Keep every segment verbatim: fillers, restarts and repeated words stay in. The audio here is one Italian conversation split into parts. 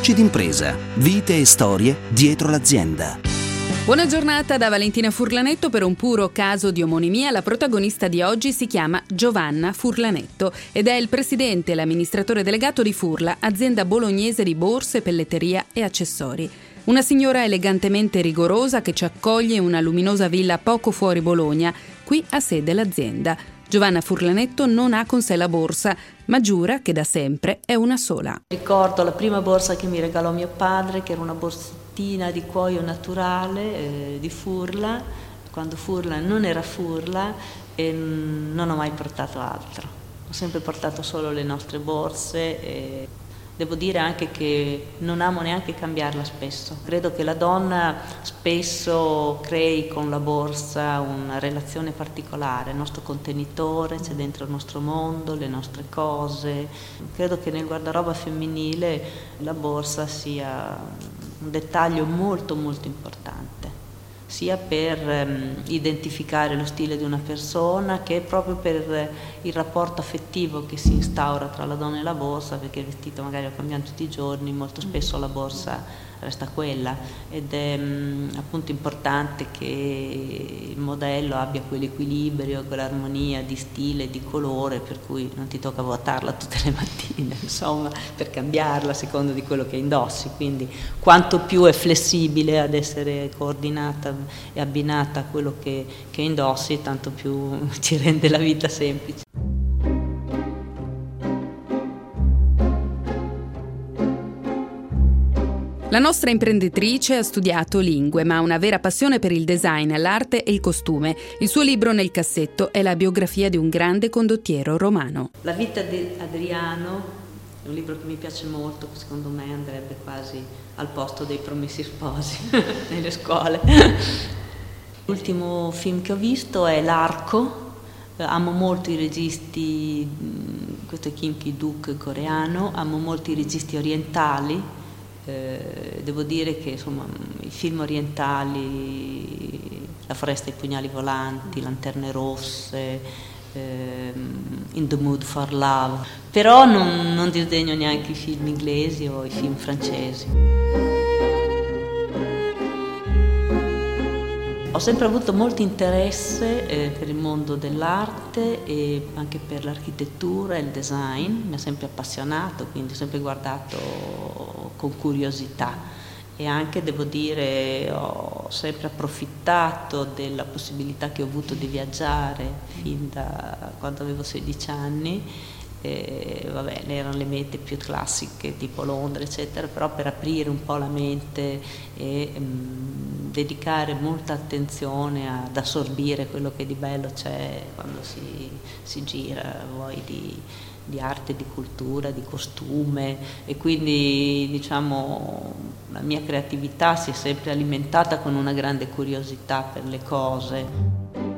Voci d'impresa, vite e storie dietro l'azienda. Buona giornata da Valentina Furlanetto. Per un puro caso di omonimia, la protagonista di oggi si chiama Giovanna Furlanetto ed è il presidente e l'amministratore delegato di Furla, azienda bolognese di borse, pelletteria e accessori. Una signora elegantemente rigorosa che ci accoglie in una luminosa villa poco fuori Bologna. Qui ha sede l'azienda. Giovanna Furlanetto non ha con sé la borsa, ma giura che da sempre è una sola. Ricordo la prima borsa che mi regalò mio padre, che era una borsettina di cuoio naturale eh, di Furla, quando Furla non era Furla, e non ho mai portato altro. Ho sempre portato solo le nostre borse e devo dire anche che non amo neanche cambiarla spesso. Credo che la donna spesso crei con la borsa una relazione particolare, il nostro contenitore, c'è dentro il nostro mondo, le nostre cose. Credo che nel guardaroba femminile la borsa sia un dettaglio molto molto importante, sia per um, identificare lo stile di una persona che proprio per il rapporto affettivo che si instaura tra la donna e la borsa, perché il vestito magari lo cambiamo tutti i giorni, molto spesso la borsa resta quella ed è um, appunto importante che il modello abbia quell'equilibrio, quell'armonia di stile, di colore, per cui non ti tocca vuotarla tutte le mattine, insomma, per cambiarla a seconda di quello che indossi, quindi quanto più è flessibile ad essere coordinata e abbinata a quello che, che indossi, tanto più ci rende la vita semplice. La nostra imprenditrice ha studiato lingue, ma ha una vera passione per il design, l'arte e il costume. Il suo libro nel cassetto è la biografia di un grande condottiero romano. La vita di Adriano è un libro che mi piace molto, che secondo me andrebbe quasi al posto dei Promessi Sposi nelle scuole. L'ultimo film che ho visto è L'Arco. Amo molto i registi, questo è Kim Ki-duk coreano, amo molto i registi orientali. Eh, devo dire che insomma i film orientali, La foresta ai pugnali volanti, Lanterne rosse, eh, In the Mood for Love, però non, non disdegno neanche i film inglesi o i film francesi. Ho sempre avuto molto interesse eh, per il mondo dell'arte e anche per l'architettura e il design, mi ha sempre appassionato, quindi ho sempre guardato con curiosità e anche, devo dire, ho sempre approfittato della possibilità che ho avuto di viaggiare fin da quando avevo sedici anni. E, vabbè, erano le mete più classiche tipo Londra eccetera, però per aprire un po' la mente e um, dedicare molta attenzione ad assorbire quello che di bello c'è quando si, si gira, vuoi di, di arte, di cultura, di costume, e quindi diciamo la mia creatività si è sempre alimentata con una grande curiosità per le cose.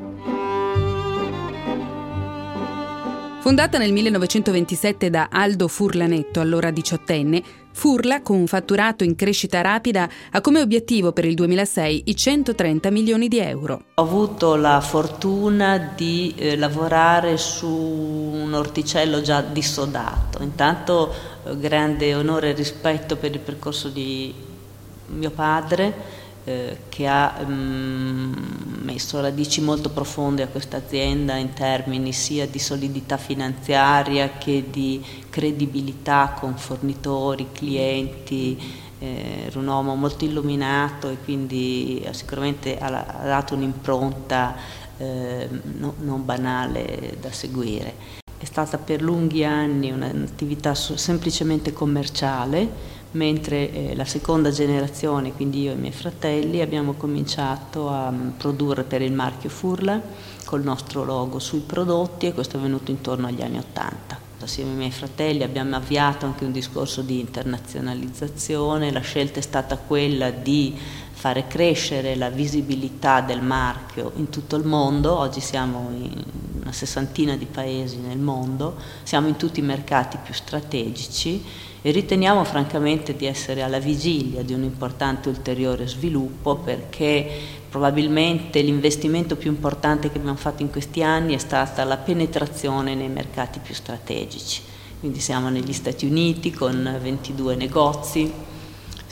Fondata nel millenovecentoventisette da Aldo Furlanetto, allora diciottenne, Furla, con un fatturato in crescita rapida, ha come obiettivo per il duemilasei i centotrenta milioni di euro. Ho avuto la fortuna di eh, lavorare su un orticello già dissodato. Intanto eh, grande onore e rispetto per il percorso di mio padre, eh, che ha um, messo radici molto profonde a questa azienda in termini sia di solidità finanziaria che di credibilità con fornitori, clienti. Eh, era un uomo molto illuminato e quindi sicuramente ha, ha dato un'impronta eh, no, non banale da seguire. È stata per lunghi anni un'attività semplicemente commerciale, mentre eh, la seconda generazione, quindi io e i miei fratelli, abbiamo cominciato a um, produrre per il marchio Furla col nostro logo sui prodotti, e questo è avvenuto intorno agli anni Ottanta. Assieme ai miei fratelli abbiamo avviato anche un discorso di internazionalizzazione. La scelta è stata quella di fare crescere la visibilità del marchio in tutto il mondo. Oggi siamo in una sessantina di paesi nel mondo, siamo in tutti i mercati più strategici e riteniamo francamente di essere alla vigilia di un importante ulteriore sviluppo, perché probabilmente l'investimento più importante che abbiamo fatto in questi anni è stata la penetrazione nei mercati più strategici. Quindi siamo negli Stati Uniti con ventidue negozi,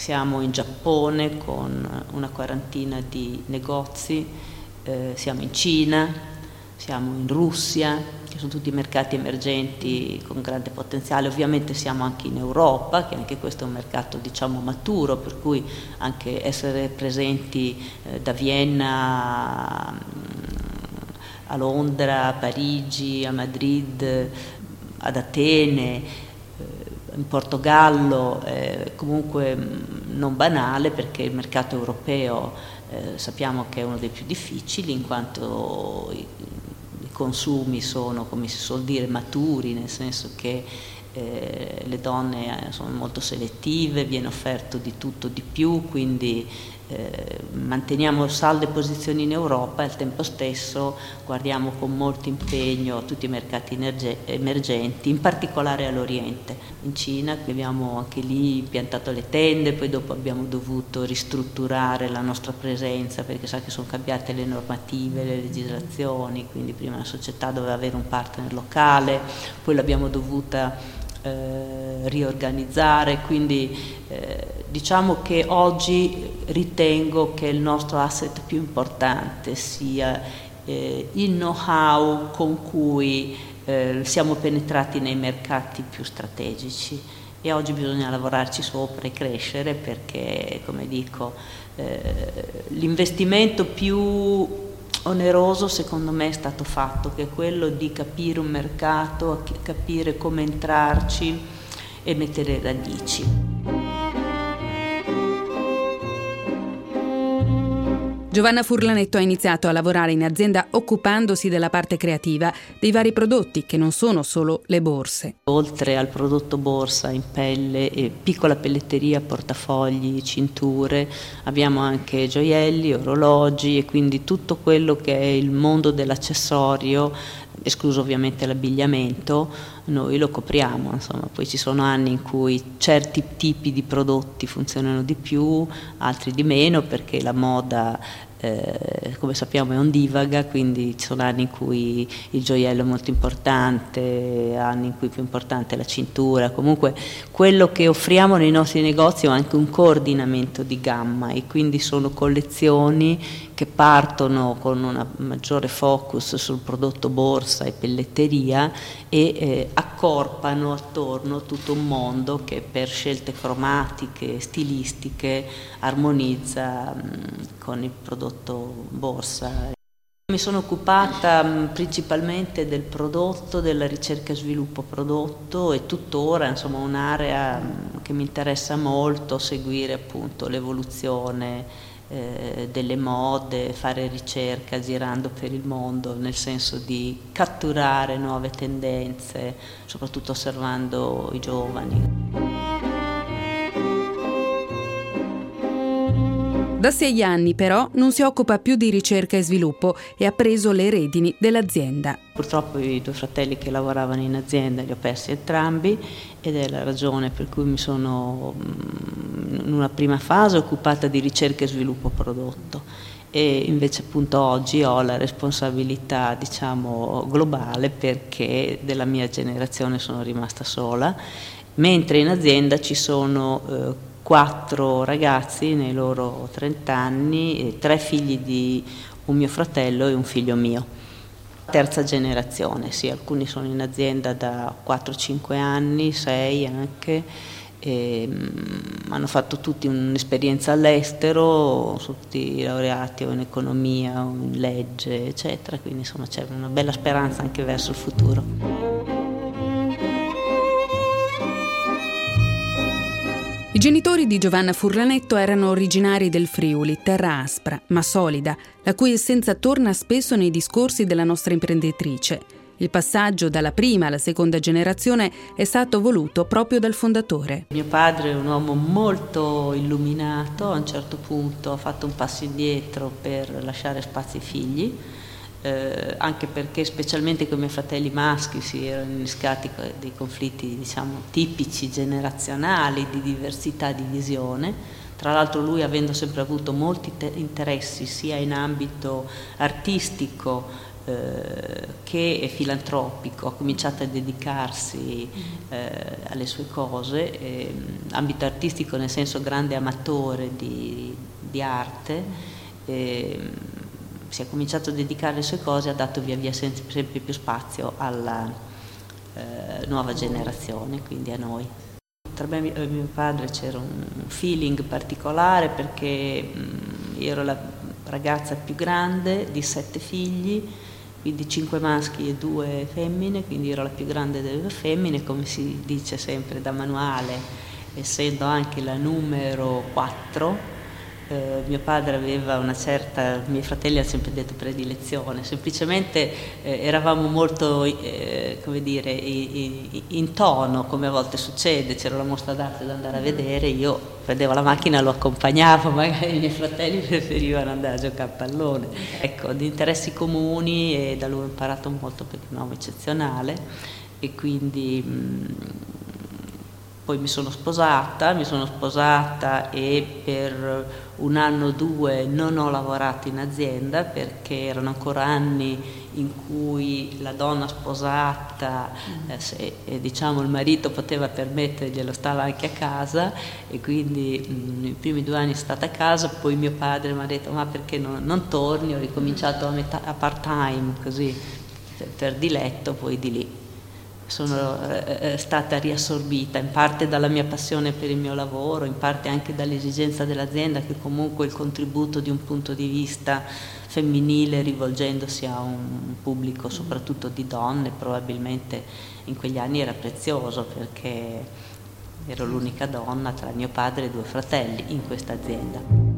Siamo in Giappone con una quarantina di negozi, eh, siamo in Cina, siamo in Russia, che sono tutti mercati emergenti con grande potenziale. Ovviamente siamo anche in Europa, che anche questo è un mercato diciamo maturo, per cui anche essere presenti eh, da Vienna a Londra, a Parigi, a Madrid, ad Atene, in Portogallo, eh, comunque non banale, perché il mercato europeo eh, sappiamo che è uno dei più difficili, in quanto i, i consumi sono, come si suol dire, maturi, nel senso che eh, le donne sono molto selettive, viene offerto di tutto di più, quindi eh, manteniamo salde posizioni in Europa e al tempo stesso guardiamo con molto impegno tutti i mercati emergenti, in particolare all'Oriente. In Cina abbiamo anche lì piantato le tende, poi dopo abbiamo dovuto ristrutturare la nostra presenza, perché sa che sono cambiate le normative, le legislazioni, quindi prima la società doveva avere un partner locale, poi l'abbiamo dovuta Eh, riorganizzare, quindi eh, diciamo che oggi ritengo che il nostro asset più importante sia eh, il know-how con cui eh, siamo penetrati nei mercati più strategici, e oggi bisogna lavorarci sopra e crescere, perché, come dico, eh, l'investimento più oneroso secondo me è stato fatto, che è quello di capire un mercato, capire come entrarci e mettere radici. Giovanna Furlanetto ha iniziato a lavorare in azienda occupandosi della parte creativa dei vari prodotti, che non sono solo le borse. Oltre al prodotto borsa in pelle e piccola pelletteria, portafogli, cinture, abbiamo anche gioielli, orologi e quindi tutto quello che è il mondo dell'accessorio, escluso ovviamente l'abbigliamento, noi lo copriamo. Insomma, poi ci sono anni in cui certi tipi di prodotti funzionano di più, altri di meno, perché la moda eh, come sappiamo è ondivaga, quindi ci sono anni in cui il gioiello è molto importante, anni in cui è più importante la cintura. Comunque quello che offriamo nei nostri negozi è anche un coordinamento di gamma, e quindi sono collezioni che partono con un maggiore focus sul prodotto borsa e pelletteria e eh, accorpano attorno tutto un mondo che per scelte cromatiche, stilistiche, armonizza mh, con il prodotto borsa. Mi sono occupata mh, principalmente del prodotto, della ricerca e sviluppo prodotto, e tuttora insomma un'area mh, che mi interessa molto, seguire appunto l'evoluzione eh, delle mode, fare ricerca girando per il mondo, nel senso di catturare nuove tendenze, soprattutto osservando i giovani. Da sei anni però non si occupa più di ricerca e sviluppo e ha preso le redini dell'azienda. Purtroppo i due fratelli che lavoravano in azienda li ho persi entrambi, ed è la ragione per cui mi sono in una prima fase occupata di ricerca e sviluppo prodotto, e invece appunto oggi ho la responsabilità diciamo globale, perché della mia generazione sono rimasta sola, mentre in azienda ci sono eh, quattro ragazzi nei loro trent'anni, tre figli di un mio fratello e un figlio mio. Terza generazione, sì, alcuni sono in azienda da quattro cinque anni, sei anche, e, um, hanno fatto tutti un'esperienza all'estero, sono tutti laureati o in economia o in legge, eccetera, quindi insomma c'è una bella speranza anche verso il futuro. I genitori di Giovanna Furlanetto erano originari del Friuli, terra aspra ma solida, la cui essenza torna spesso nei discorsi della nostra imprenditrice. Il passaggio dalla prima alla seconda generazione è stato voluto proprio dal fondatore. Mio padre è un uomo molto illuminato, a un certo punto ha fatto un passo indietro per lasciare spazio ai figli, Eh, anche perché specialmente con i miei fratelli maschi si erano innescati dei conflitti diciamo tipici generazionali di diversità di visione. Tra l'altro lui, avendo sempre avuto molti te- interessi sia in ambito artistico eh, che è filantropico, ha cominciato a dedicarsi eh, alle sue cose, eh, ambito artistico nel senso grande amatore di, di arte, eh, si è cominciato a dedicare alle sue cose, ha dato via via sempre, sempre più spazio alla eh, nuova generazione, quindi a noi. Tra me e mio padre c'era un feeling particolare perché mh, io ero la ragazza più grande di sette figli, quindi cinque maschi e due femmine, quindi ero la più grande delle due femmine, come si dice sempre da manuale, essendo anche la numero quattro. Eh, mio padre aveva una certa, i miei fratelli hanno sempre detto predilezione, semplicemente eh, eravamo molto eh, come dire, in, in tono, come a volte succede, c'era la mostra d'arte da andare a vedere, io prendevo la macchina e lo accompagnavo, magari i miei fratelli preferivano andare a giocare a pallone. Ecco, di interessi comuni, e da lui ho imparato molto perché è un uomo eccezionale, e quindi mh, poi mi sono sposata, mi sono sposata e per un anno o due non ho lavorato in azienda perché erano ancora anni in cui la donna sposata, eh, se, eh, diciamo il marito poteva permetterglielo, stava anche a casa, e quindi mh, i primi due anni sono stata a casa, poi mio padre mi ha detto ma perché non, non torni, ho ricominciato a, metà, a part time così per, per diletto, poi di lì sono eh, stata riassorbita in parte dalla mia passione per il mio lavoro, in parte anche dall'esigenza dell'azienda, che comunque il contributo di un punto di vista femminile, rivolgendosi a un pubblico soprattutto di donne, probabilmente in quegli anni era prezioso, perché ero l'unica donna tra mio padre e due fratelli in questa azienda.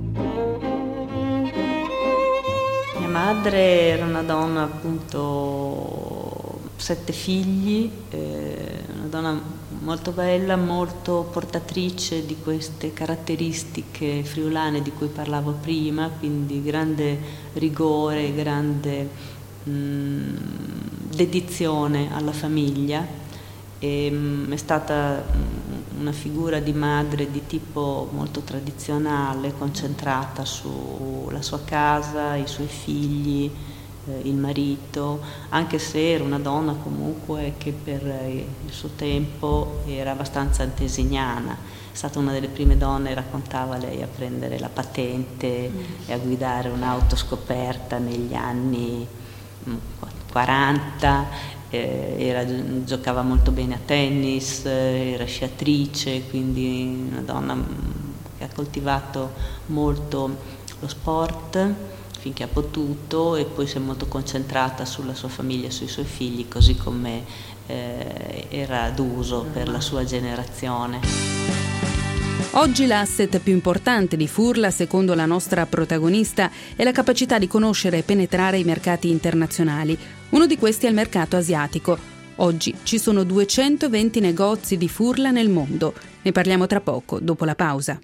Mia madre era una donna, appunto, sette figli, eh, una donna molto bella, molto portatrice di queste caratteristiche friulane di cui parlavo prima, quindi grande rigore, grande mh, dedizione alla famiglia. E, mh, è stata mh, una figura di madre di tipo molto tradizionale, concentrata sulla sua casa, i suoi figli, il marito, anche se era una donna comunque che per il suo tempo era abbastanza antesignana. È stata una delle prime donne, raccontava lei, a prendere la patente mm. e a guidare un'auto scoperta negli anni quaranta, eh, era, giocava molto bene a tennis, era sciatrice, quindi una donna che ha coltivato molto lo sport finché ha potuto, e poi si è molto concentrata sulla sua famiglia, sui suoi figli, così come eh, era d'uso per la sua generazione. Oggi l'asset più importante di Furla, secondo la nostra protagonista, è la capacità di conoscere e penetrare i mercati internazionali. Uno di questi è il mercato asiatico. Oggi ci sono duecentoventi negozi di Furla nel mondo. Ne parliamo tra poco, dopo la pausa.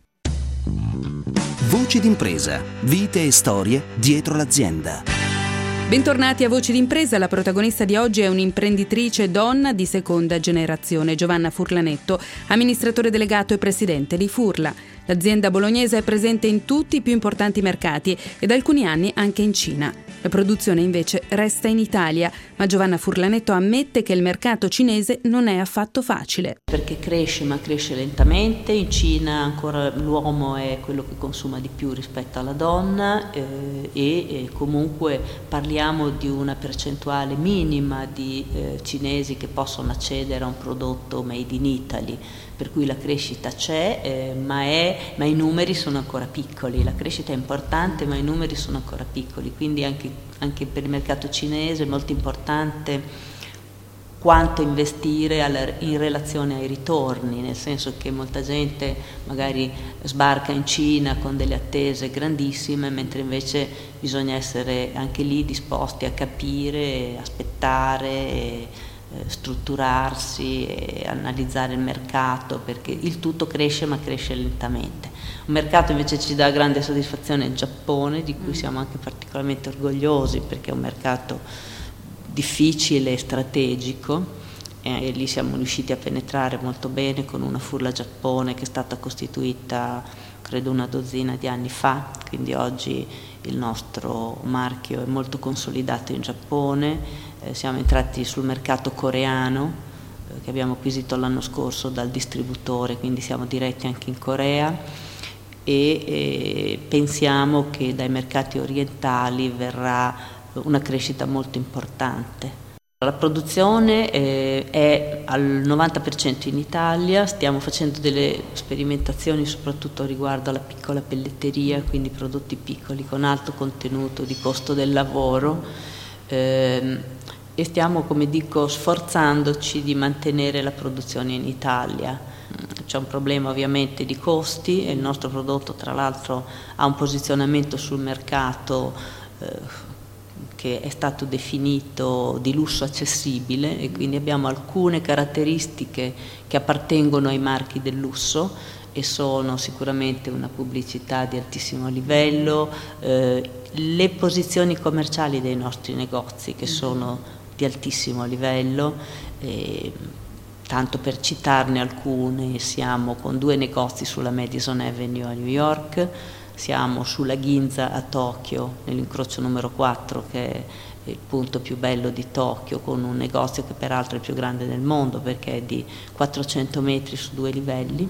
Voci d'impresa, vite e storie dietro l'azienda. Bentornati a Voci d'impresa. La protagonista di oggi è un'imprenditrice donna di seconda generazione, Giovanna Furlanetto, amministratore delegato e presidente di Furla. L'azienda bolognese è presente in tutti i più importanti mercati e da alcuni anni anche in Cina. La produzione invece resta in Italia, ma Giovanna Furlanetto ammette che il mercato cinese non è affatto facile. Perché cresce, ma cresce lentamente. In Cina ancora l'uomo è quello che consuma di più rispetto alla donna, eh, e, e comunque parliamo di una percentuale minima di eh, cinesi che possono accedere a un prodotto made in Italy, per cui la crescita c'è, eh, ma, è, ma i numeri sono ancora piccoli. La crescita è importante, ma i numeri sono ancora piccoli, quindi anche, anche per il mercato cinese è molto importante quanto investire alla, in relazione ai ritorni, nel senso che molta gente magari sbarca in Cina con delle attese grandissime, mentre invece bisogna essere anche lì disposti a capire, aspettare, e, strutturarsi e analizzare il mercato, perché il tutto cresce, ma cresce lentamente. Un mercato invece ci dà grande soddisfazione, il Giappone, di cui siamo anche particolarmente orgogliosi, perché è un mercato difficile e strategico, e lì siamo riusciti a penetrare molto bene con una Furla Giappone che è stata costituita credo una dozzina di anni fa, quindi oggi il nostro marchio è molto consolidato in Giappone, eh, siamo entrati sul mercato coreano, eh, che abbiamo acquisito l'anno scorso dal distributore, quindi siamo diretti anche in Corea, e eh, pensiamo che dai mercati orientali verrà una crescita molto importante. La produzione eh, è al novanta per cento in Italia, stiamo facendo delle sperimentazioni soprattutto riguardo alla piccola pelletteria, quindi prodotti piccoli con alto contenuto di costo del lavoro, eh, e stiamo, come dico, sforzandoci di mantenere la produzione in Italia. C'è un problema ovviamente di costi e il nostro prodotto tra l'altro ha un posizionamento sul mercato eh, che è stato definito di lusso accessibile, e quindi abbiamo alcune caratteristiche che appartengono ai marchi del lusso e sono sicuramente una pubblicità di altissimo livello, eh, le posizioni commerciali dei nostri negozi che sono di altissimo livello, eh, tanto per citarne alcune, siamo con due negozi sulla Madison Avenue a New York, siamo sulla Ginza a Tokyo, nell'incrocio numero quattro, che è il punto più bello di Tokyo, con un negozio che peraltro è il più grande del mondo perché è di quattrocento metri su due livelli.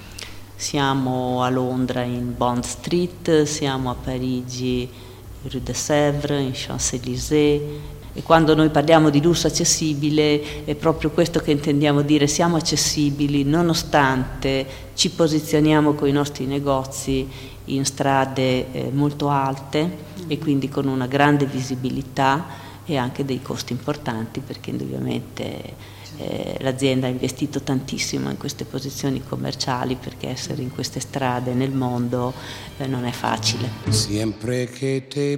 Siamo a Londra in Bond Street, siamo a Parigi Rue de Sèvres, in Champs-Élysées. E quando noi parliamo di lusso accessibile è proprio questo che intendiamo dire: siamo accessibili nonostante ci posizioniamo con i nostri negozi in strade eh, molto alte e quindi con una grande visibilità e anche dei costi importanti, perché indubbiamente eh, l'azienda ha investito tantissimo in queste posizioni commerciali, perché essere in queste strade nel mondo eh, non è facile. Sempre che te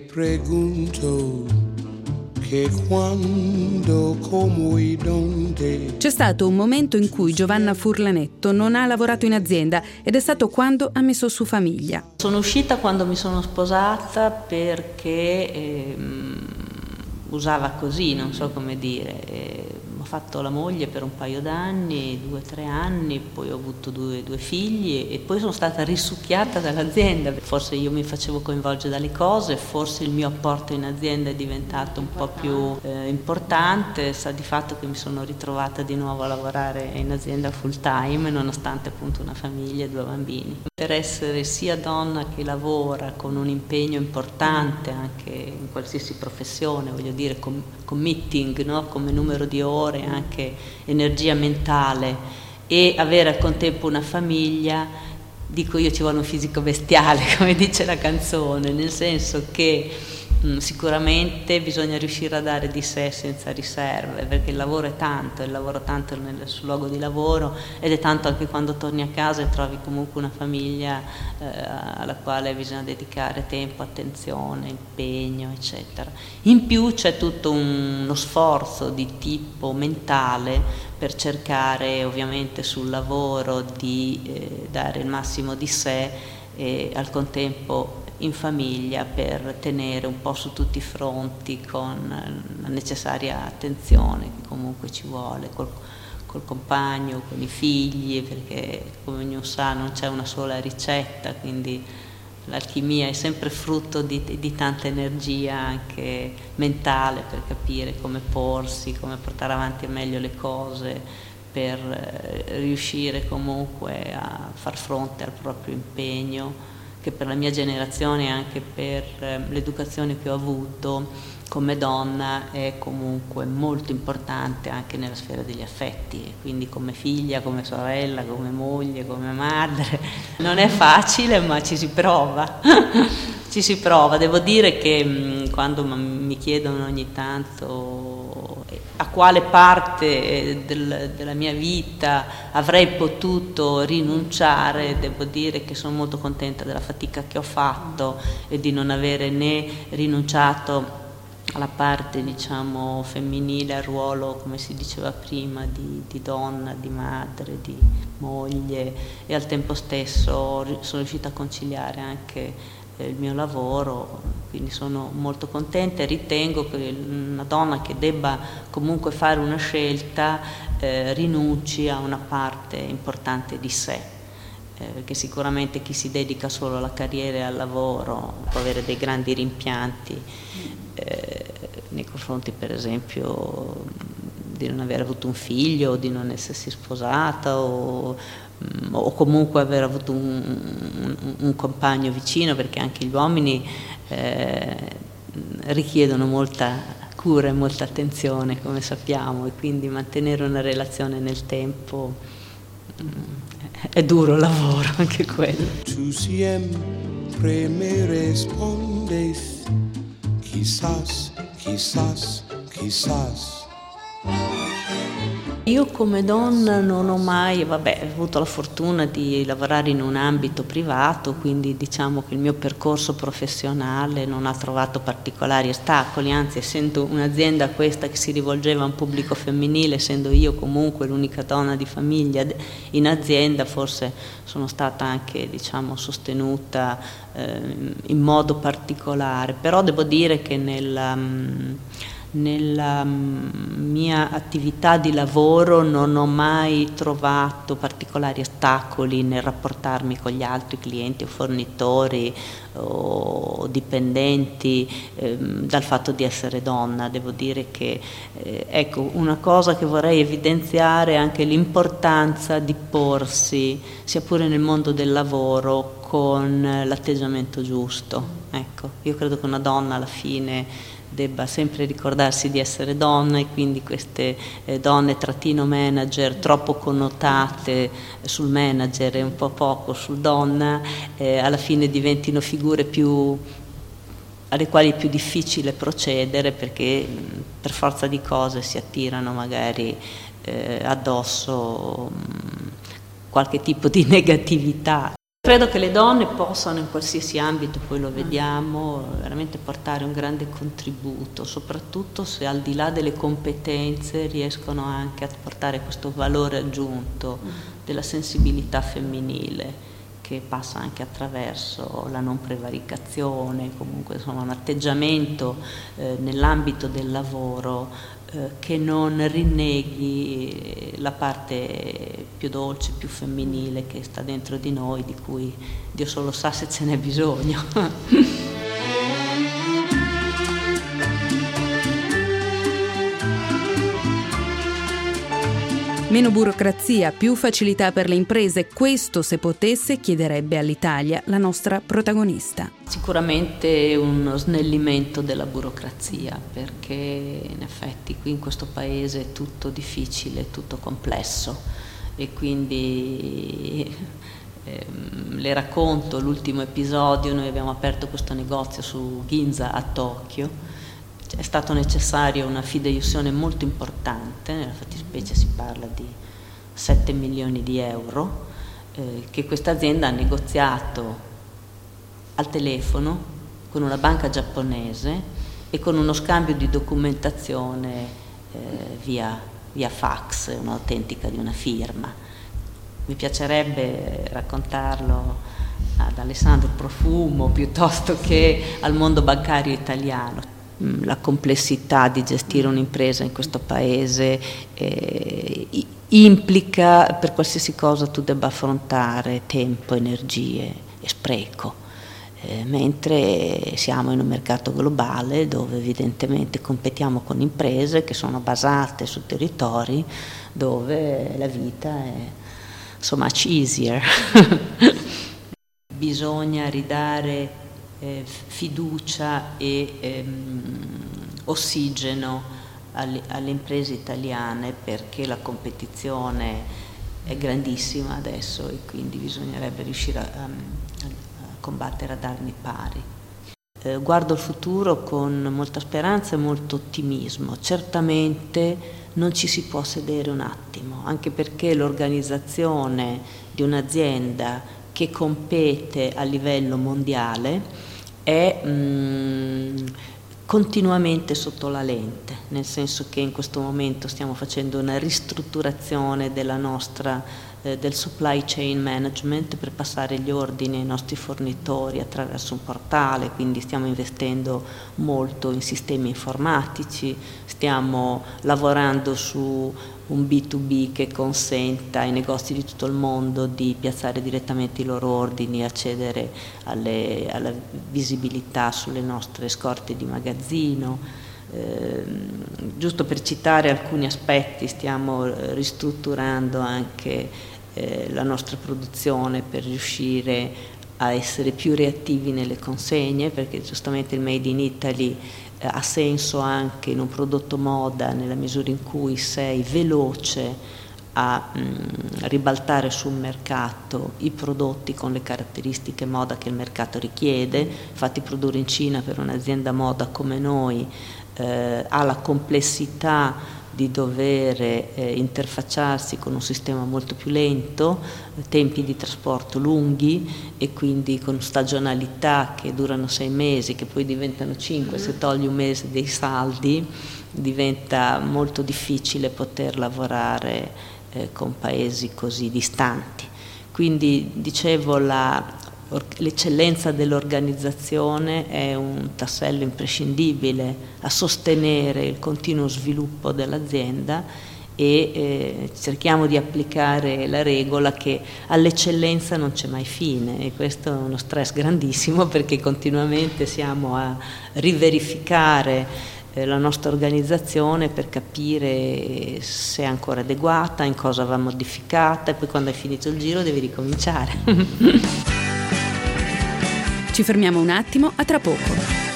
pregunto che quando, come e donde. C'è stato un momento in cui Giovanna Furlanetto non ha lavorato in azienda ed è stato quando ha messo su famiglia. Sono uscita quando mi sono sposata perché ehm, usava così, non so come dire. Eh, ho fatto la moglie per un paio d'anni, due o tre anni, poi ho avuto due, due figli e poi sono stata risucchiata dall'azienda. Forse io mi facevo coinvolgere dalle cose, forse il mio apporto in azienda è diventato un po' più eh, importante. Sta di fatto che mi sono ritrovata di nuovo a lavorare in azienda full time, nonostante appunto una famiglia e due bambini. Per essere sia donna che lavora con un impegno importante anche in qualsiasi professione, voglio dire com- committing, no? Come numero di ore, anche energia mentale, e avere al contempo una famiglia, dico io ci vuole un fisico bestiale, come dice la canzone, nel senso che mh, sicuramente bisogna riuscire a dare di sé senza riserve, perché il lavoro è tanto, il lavoro tanto nel sul luogo di lavoro ed è tanto anche quando torni a casa e trovi comunque una famiglia eh, alla quale bisogna dedicare tempo, attenzione, impegno, eccetera. In più c'è tutto un, uno sforzo di tipo mentale per cercare ovviamente sul lavoro di eh, dare il massimo di sé e al contempo in famiglia per tenere un po' su tutti i fronti con la necessaria attenzione che comunque ci vuole col, col compagno, con i figli, perché come ognuno sa non c'è una sola ricetta, quindi l'alchimia è sempre frutto di, di tanta energia anche mentale per capire come porsi, come portare avanti meglio le cose, per eh, riuscire comunque a far fronte al proprio impegno, che per la mia generazione e anche per eh, l'educazione che ho avuto come donna è comunque molto importante anche nella sfera degli affetti, quindi come figlia, come sorella, come moglie, come madre. Non è facile, ma ci si prova, ci si prova. Devo dire che mh, quando mi chiedono ogni tanto a quale parte del, della mia vita avrei potuto rinunciare, devo dire che sono molto contenta della fatica che ho fatto e di non avere né rinunciato alla parte, diciamo, femminile, al ruolo, come si diceva prima, di, di donna, di madre, di moglie, e al tempo stesso sono riuscita a conciliare anche eh, il mio lavoro, quindi sono molto contenta e ritengo che una donna che debba comunque fare una scelta eh, rinunci a una parte importante di sé. eh, perché sicuramente chi si dedica solo alla carriera e al lavoro può avere dei grandi rimpianti eh, nei confronti, per esempio, di non aver avuto un figlio, o di non essersi sposata, o, o comunque aver avuto un, un, un compagno vicino, perché anche gli uomini eh, richiedono molta cura e molta attenzione, come sappiamo, e quindi mantenere una relazione nel tempo è duro lavoro, anche quello. Tu siempre me respondes, quizás, quizás, quizás. Io come donna non ho mai, vabbè, ho avuto la fortuna di lavorare in un ambito privato, quindi diciamo che il mio percorso professionale non ha trovato particolari ostacoli, anzi, essendo un'azienda questa che si rivolgeva a un pubblico femminile, essendo io comunque l'unica donna di famiglia in azienda, forse sono stata anche, diciamo, sostenuta eh, in modo particolare, però devo dire che nel... Um, Nella mia attività di lavoro non ho mai trovato particolari ostacoli nel rapportarmi con gli altri clienti o fornitori o dipendenti ehm, dal fatto di essere donna. Devo dire che eh, ecco, una cosa che vorrei evidenziare è anche l'importanza di porsi, sia pure nel mondo del lavoro, con l'atteggiamento giusto. Ecco, io credo che una donna alla fine debba sempre ricordarsi di essere donna, e quindi queste eh, donne trattino manager troppo connotate sul manager e un po' poco sul donna, eh, alla fine diventino figure più alle quali è più difficile procedere, perché mh, per forza di cose si attirano magari eh, addosso mh, qualche tipo di negatività. Credo che le donne possano in qualsiasi ambito, poi lo vediamo, veramente portare un grande contributo, soprattutto se al di là delle competenze riescono anche a portare questo valore aggiunto della sensibilità femminile, che passa anche attraverso la non prevaricazione, comunque insomma un atteggiamento eh, nell'ambito del lavoro eh, che non rinneghi la parte più dolce, più femminile che sta dentro di noi, di cui Dio solo sa se ce n'è bisogno. Meno burocrazia, più facilità per le imprese, questo, se potesse, chiederebbe all'Italia la nostra protagonista. Sicuramente uno snellimento della burocrazia, perché in effetti qui in questo paese è tutto difficile, tutto complesso, e quindi eh, le racconto l'ultimo episodio. Noi abbiamo aperto questo negozio su Ginza a Tokyo. È stato necessario una fideiussione molto importante, nella fattispecie si parla di sette milioni di euro, eh, che questa azienda ha negoziato al telefono con una banca giapponese e con uno scambio di documentazione eh, via, via fax, un'autentica di una firma. Mi piacerebbe raccontarlo ad Alessandro Profumo piuttosto che al mondo bancario italiano. La complessità di gestire un'impresa in questo paese eh, implica per qualsiasi cosa tu debba affrontare tempo, energie e spreco, eh, mentre siamo in un mercato globale dove evidentemente competiamo con imprese che sono basate su territori dove la vita è so much easier. Bisogna ridare Eh, fiducia e ehm, ossigeno alle, alle imprese italiane, perché la competizione è grandissima adesso e quindi bisognerebbe riuscire a, a, a combattere ad armi pari. Eh, guardo il futuro con molta speranza e molto ottimismo. Certamente non ci si può sedere un attimo, anche perché l'organizzazione di un'azienda che compete a livello mondiale è mh, continuamente sotto la lente, nel senso che in questo momento stiamo facendo una ristrutturazione della nostra, eh, del supply chain management per passare gli ordini ai nostri fornitori attraverso un portale, quindi stiamo investendo molto in sistemi informatici, stiamo lavorando su un B due B che consenta ai negozi di tutto il mondo di piazzare direttamente i loro ordini, accedere alle, alla visibilità sulle nostre scorte di magazzino. Eh, giusto per citare alcuni aspetti, stiamo ristrutturando anche eh, la nostra produzione per riuscire a essere più reattivi nelle consegne, perché giustamente il Made in Italy ha senso anche in un prodotto moda nella misura in cui sei veloce a mh, ribaltare sul mercato i prodotti con le caratteristiche moda che il mercato richiede. Fatti produrre in Cina per un'azienda moda come noi eh, ha la complessità di dover eh, interfacciarsi con un sistema molto più lento, tempi di trasporto lunghi e quindi con stagionalità che durano sei mesi, che poi diventano cinque, se togli un mese dei saldi diventa molto difficile poter lavorare eh, con paesi così distanti. Quindi dicevo la l'eccellenza dell'organizzazione è un tassello imprescindibile a sostenere il continuo sviluppo dell'azienda e eh, cerchiamo di applicare la regola che all'eccellenza non c'è mai fine, e questo è uno stress grandissimo perché continuamente siamo a riverificare eh, la nostra organizzazione per capire se è ancora adeguata, in cosa va modificata, e poi quando hai finito il giro devi ricominciare. Ci fermiamo un attimo, a tra poco.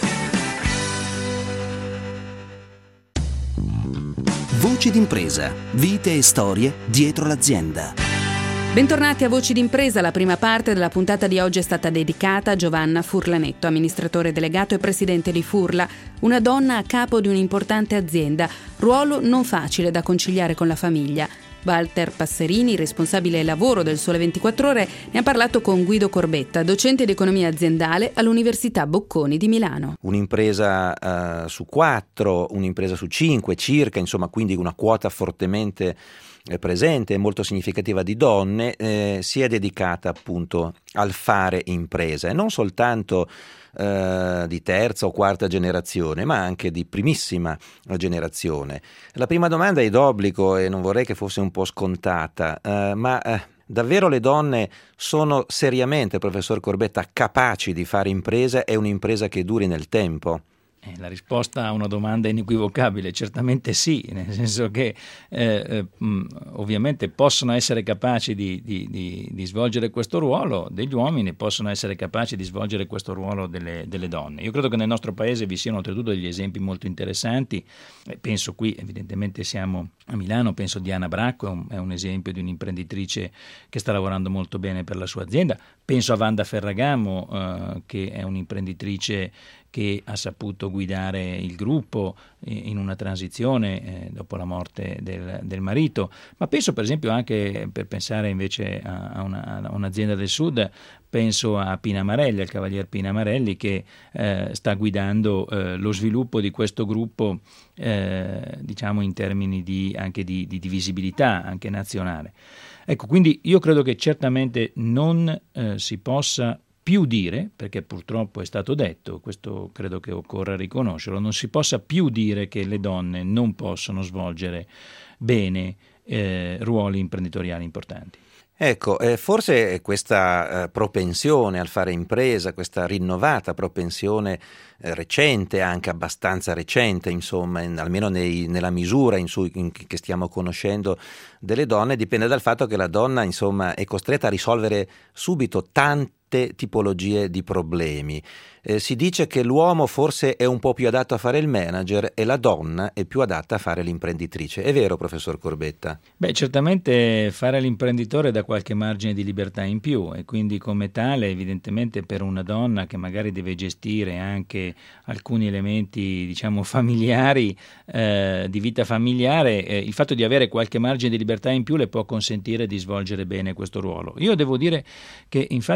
Voci d'impresa, vite e storie dietro l'azienda. Bentornati a Voci d'impresa. La prima parte della puntata di oggi è stata dedicata a Giovanna Furlanetto, amministratore delegato e presidente di Furla, una donna a capo di un'importante azienda, ruolo non facile da conciliare con la famiglia. Walter Passerini, responsabile lavoro del Sole ventiquattro Ore, ne ha parlato con Guido Corbetta, docente di economia aziendale all'Università Bocconi di Milano. Un'impresa uh, su quattro, un'impresa su cinque circa, insomma, quindi una quota fortemente eh, presente e molto significativa di donne eh, si è dedicata appunto al fare impresa, e non soltanto Uh, di terza o quarta generazione, ma anche di primissima generazione. La prima domanda è d'obbligo e non vorrei che fosse un po' scontata, uh, ma uh, davvero le donne sono seriamente, professor Corbetta, capaci di fare impresa e un'impresa che duri nel tempo? Eh, la risposta a una domanda inequivocabile, certamente sì, nel senso che eh, eh, mh, ovviamente possono essere capaci di, di, di, di svolgere questo ruolo degli uomini, possono essere capaci di svolgere questo ruolo delle, delle donne. Io credo che nel nostro paese vi siano oltretutto degli esempi molto interessanti, eh, penso qui, evidentemente siamo a Milano, penso Diana Bracco è un, è un esempio di un'imprenditrice che sta lavorando molto bene per la sua azienda, penso a Wanda Ferragamo eh, che è un'imprenditrice che ha saputo guidare il gruppo in una transizione eh, dopo la morte del, del marito, ma penso per esempio anche, per pensare invece a, a, una, a un'azienda del sud, penso a Pina Marelli, al cavalier Pina Marelli, che eh, sta guidando eh, lo sviluppo di questo gruppo eh, diciamo in termini di, anche di, di, di visibilità anche nazionale. Ecco, quindi io credo che certamente non eh, si possa più dire, perché purtroppo è stato detto, questo credo che occorra riconoscerlo, non si possa più dire che le donne non possono svolgere bene eh, ruoli imprenditoriali importanti. Ecco, eh, forse questa eh, propensione al fare impresa, questa rinnovata propensione eh, recente, anche abbastanza recente, insomma, in, almeno nei, nella misura in su, in, che stiamo conoscendo delle donne, dipende dal fatto che la donna, insomma, è costretta a risolvere subito tante tipologie di problemi. Eh, si dice che l'uomo forse è un po' più adatto a fare il manager e la donna è più adatta a fare l'imprenditrice. È vero, professor Corbetta? Beh, certamente fare l'imprenditore dà qualche margine di libertà in più, e quindi come tale evidentemente per una donna che magari deve gestire anche alcuni elementi diciamo familiari, eh, di vita familiare, eh, il fatto di avere qualche margine di libertà in più le può consentire di svolgere bene questo ruolo. Io devo dire che infatti la cosa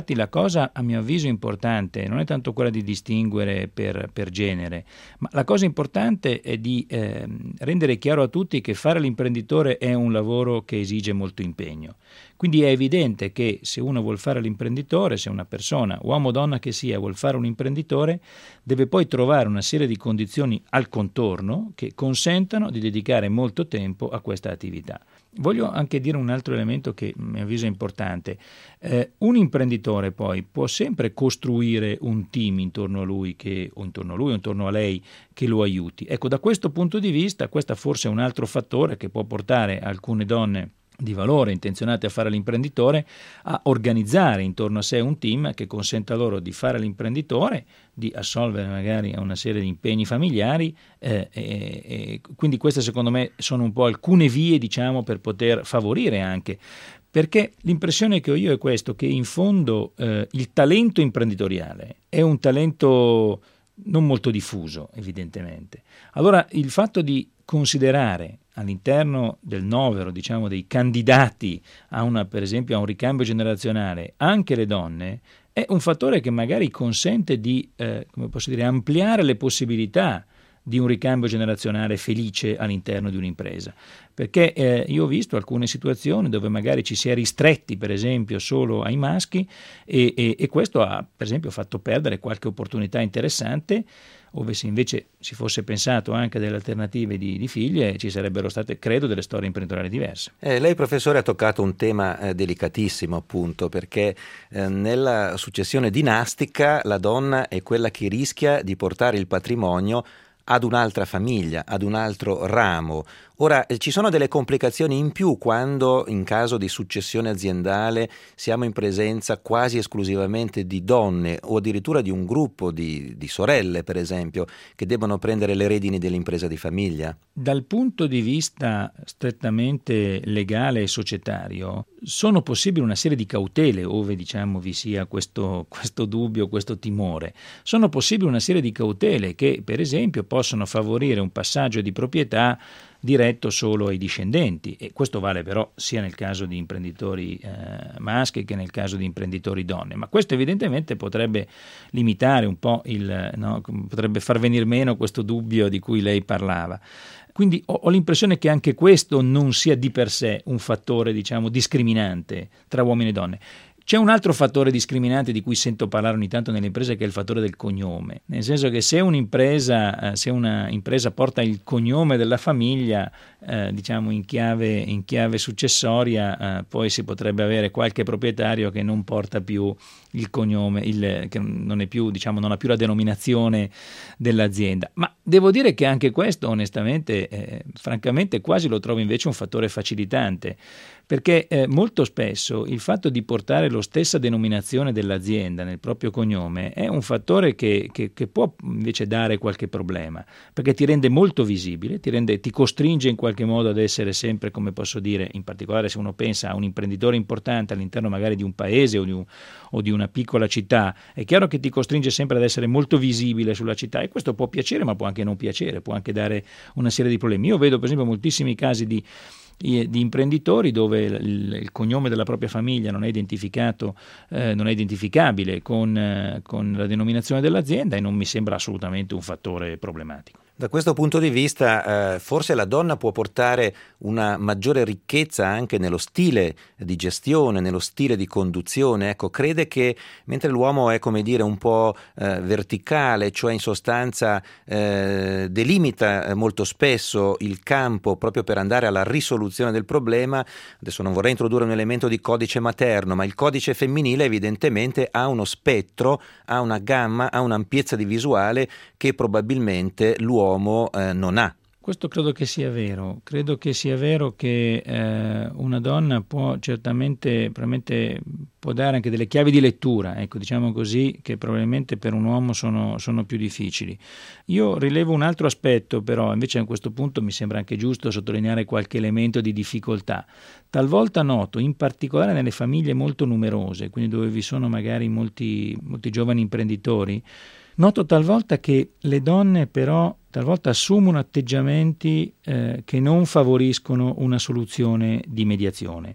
cosa a mio avviso importante non è tanto quella di distinguere per, per genere, ma la cosa importante è di eh, rendere chiaro a tutti che fare l'imprenditore è un lavoro che esige molto impegno. Quindi è evidente che se uno vuol fare l'imprenditore, se una persona, uomo o donna che sia, vuol fare un imprenditore, deve poi trovare una serie di condizioni al contorno che consentano di dedicare molto tempo a questa attività. Voglio anche dire un altro elemento che a mio avviso è importante. Eh, un imprenditore poi può sempre costruire un team intorno a lui, che, o intorno a lui o intorno a lei, che lo aiuti. Ecco, da questo punto di vista, questo forse è un altro fattore che può portare alcune donne di valore intenzionate a fare l'imprenditore a organizzare intorno a sé un team che consenta loro di fare l'imprenditore, di assolvere magari a una serie di impegni familiari eh, e, e quindi queste secondo me sono un po' alcune vie, diciamo, per poter favorire anche, perché l'impressione che ho io è questo, che in fondo eh, il talento imprenditoriale è un talento non molto diffuso, evidentemente. Allora il fatto di considerare all'interno del novero, diciamo, dei candidati a una, per esempio, a un ricambio generazionale anche le donne è un fattore che magari consente di, eh, come posso dire, ampliare le possibilità di un ricambio generazionale felice all'interno di un'impresa, perché eh, io ho visto alcune situazioni dove magari ci si è ristretti per esempio solo ai maschi e, e, e questo ha per esempio fatto perdere qualche opportunità interessante, ove se invece si fosse pensato anche delle alternative di, di figlie ci sarebbero state, credo, delle storie imprenditoriali diverse. Eh, lei professore ha toccato un tema eh, delicatissimo, appunto, perché eh, nella successione dinastica la donna è quella che rischia di portare il patrimonio ad un'altra famiglia, ad un altro ramo. Ora, eh, ci sono delle complicazioni in più quando in caso di successione aziendale siamo in presenza quasi esclusivamente di donne o addirittura di un gruppo di, di sorelle, per esempio, che debbono prendere le redini dell'impresa di famiglia? Dal punto di vista strettamente legale e societario sono possibili una serie di cautele ove, diciamo, vi sia questo, questo dubbio, questo timore. Sono possibili una serie di cautele che, per esempio, possono favorire un passaggio di proprietà diretto solo ai discendenti, e questo vale però sia nel caso di imprenditori eh, maschi che nel caso di imprenditori donne, ma questo evidentemente potrebbe limitare un po' il, no, potrebbe far venir meno questo dubbio di cui lei parlava. Quindi ho, ho l'impressione che anche questo non sia di per sé un fattore, diciamo, discriminante tra uomini e donne. C'è un altro fattore discriminante di cui sento parlare ogni tanto nelle imprese, che è il fattore del cognome, nel senso che se un'impresa, se una impresa porta il cognome della famiglia, eh, diciamo in chiave, in chiave successoria, eh, poi si potrebbe avere qualche proprietario che non porta più il cognome, il, che non è più, diciamo, non ha più la denominazione dell'azienda. Ma devo dire che anche questo, onestamente, eh, francamente, quasi lo trovo invece un fattore facilitante, perché eh, molto spesso il fatto di portare la stessa denominazione dell'azienda nel proprio cognome è un fattore che, che, che può invece dare qualche problema, perché ti rende molto visibile, ti, rende, ti costringe in qualche modo ad essere sempre, come posso dire, in particolare se uno pensa a un imprenditore importante all'interno magari di un paese o di, un, o di una piccola città, è chiaro che ti costringe sempre ad essere molto visibile sulla città, e questo può piacere ma può anche non piacere, può anche dare una serie di problemi. Io vedo per esempio moltissimi casi di di imprenditori dove il, il cognome della propria famiglia non è identificato, eh, non è identificabile con, eh, con la denominazione dell'azienda, e non mi sembra assolutamente un fattore problematico. Da questo punto di vista, eh, forse la donna può portare una maggiore ricchezza anche nello stile di gestione, nello stile di conduzione. Ecco, crede che mentre l'uomo è, come dire, un po' eh, verticale, cioè in sostanza eh, delimita molto spesso il campo proprio per andare alla risoluzione del problema. Adesso non vorrei introdurre un elemento di codice materno, ma il codice femminile evidentemente ha uno spettro, ha una gamma, ha un'ampiezza di visuale che probabilmente l'uomo Uomo, eh, non ha. Questo credo che sia vero, credo che sia vero che eh, una donna può certamente, probabilmente può dare anche delle chiavi di lettura, ecco, diciamo così, che probabilmente per un uomo sono, sono più difficili. Io rilevo un altro aspetto, però invece a questo punto mi sembra anche giusto sottolineare qualche elemento di difficoltà. Talvolta noto, in particolare nelle famiglie molto numerose, quindi dove vi sono magari molti, molti giovani imprenditori, noto talvolta che le donne però talvolta assumono atteggiamenti eh, che non favoriscono una soluzione di mediazione.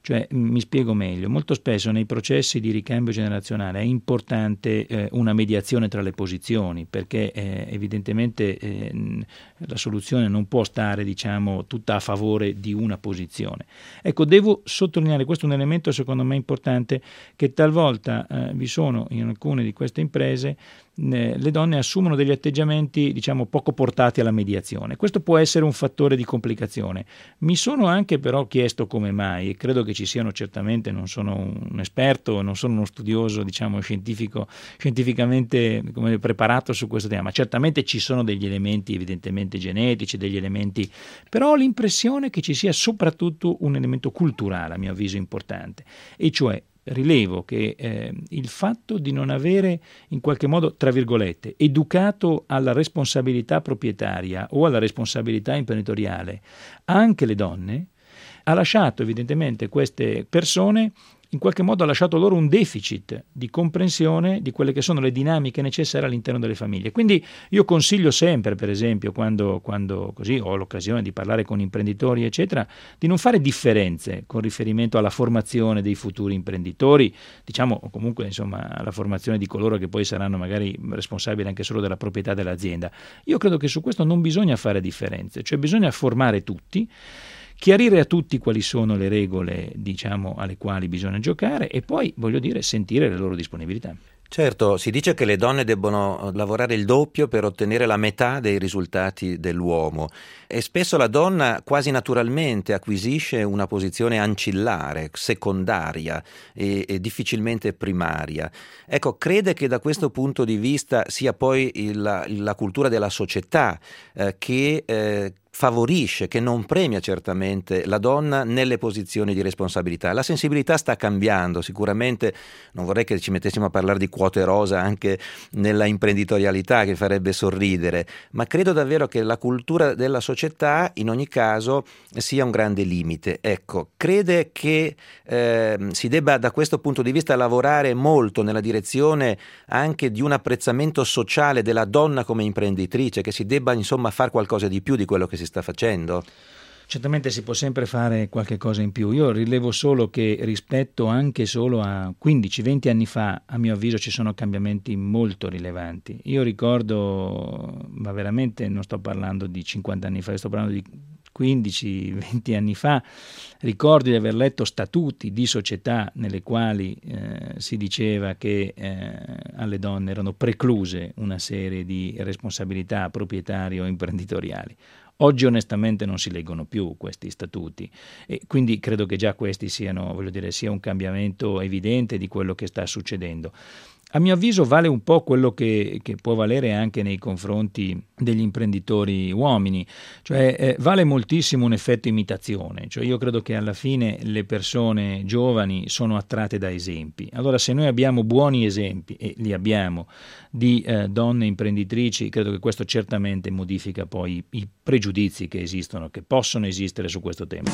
Cioè, mi spiego meglio, molto spesso nei processi di ricambio generazionale è importante eh, una mediazione tra le posizioni, perché eh, evidentemente eh, la soluzione non può stare, diciamo, tutta a favore di una posizione. Ecco, devo sottolineare, questo è un elemento secondo me importante, che talvolta eh, vi sono in alcune di queste imprese eh, le donne assumono degli atteggiamenti, diciamo, poco portati alla mediazione. Questo può essere un fattore di complicazione. Mi sono anche però chiesto come mai, e credo che ci siano certamente, non sono un esperto, non sono uno studioso, diciamo, scientifico, scientificamente come preparato su questo tema, ma certamente ci sono degli elementi evidentemente genetici, degli elementi, però ho l'impressione che ci sia soprattutto un elemento culturale, a mio avviso importante, e cioè rilevo che eh, il fatto di non avere in qualche modo, tra virgolette, educato alla responsabilità proprietaria o alla responsabilità imprenditoriale anche le donne, ha lasciato evidentemente queste persone, in qualche modo ha lasciato loro un deficit di comprensione di quelle che sono le dinamiche necessarie all'interno delle famiglie. Quindi io consiglio sempre, per esempio, quando, quando così ho l'occasione di parlare con imprenditori, eccetera, di non fare differenze con riferimento alla formazione dei futuri imprenditori, diciamo, o comunque insomma alla formazione di coloro che poi saranno magari responsabili anche solo della proprietà dell'azienda. Io credo che su questo non bisogna fare differenze, cioè bisogna formare tutti, chiarire a tutti quali sono le regole, diciamo, alle quali bisogna giocare e poi, voglio dire, sentire le loro disponibilità. Certo, si dice che le donne debbono lavorare il doppio per ottenere la metà dei risultati dell'uomo e spesso la donna quasi naturalmente acquisisce una posizione ancillare, secondaria e, e difficilmente primaria. Ecco, crede che da questo punto di vista sia poi il, la, la cultura della società eh, che eh, favorisce, che non premia certamente la donna nelle posizioni di responsabilità. La sensibilità sta cambiando, sicuramente non vorrei che ci mettessimo a parlare di quote rosa anche nella imprenditorialità, che farebbe sorridere, ma credo davvero che la cultura della società in ogni caso sia un grande limite. Ecco, crede che eh, si debba da questo punto di vista lavorare molto nella direzione anche di un apprezzamento sociale della donna come imprenditrice, che si debba insomma fare qualcosa di più di quello che si sta facendo? Certamente si può sempre fare qualche cosa in più. Io rilevo solo che rispetto anche solo a quindici venti anni fa, a mio avviso ci sono cambiamenti molto rilevanti. Io ricordo, ma veramente non sto parlando di cinquanta anni fa, sto parlando di quindici venti anni fa, ricordo di aver letto statuti di società nelle quali eh, si diceva che eh, alle donne erano precluse una serie di responsabilità proprietarie o imprenditoriali. Oggi onestamente non si leggono più questi statuti e quindi credo che già questi siano, voglio dire, sia un cambiamento evidente di quello che sta succedendo. A mio avviso vale un po' quello che, che può valere anche nei confronti degli imprenditori uomini, cioè eh, vale moltissimo un effetto imitazione, cioè io credo che alla fine le persone giovani sono attratte da esempi. Allora se noi abbiamo buoni esempi, e li abbiamo, di eh, donne imprenditrici, credo che questo certamente modifica poi i pregiudizi che esistono, che possono esistere su questo tema.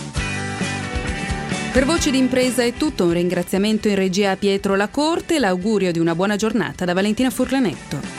Per Voci d'Impresa è tutto, un ringraziamento in regia a Pietro Lacorte e l'augurio di una buona giornata da Valentina Furlanetto.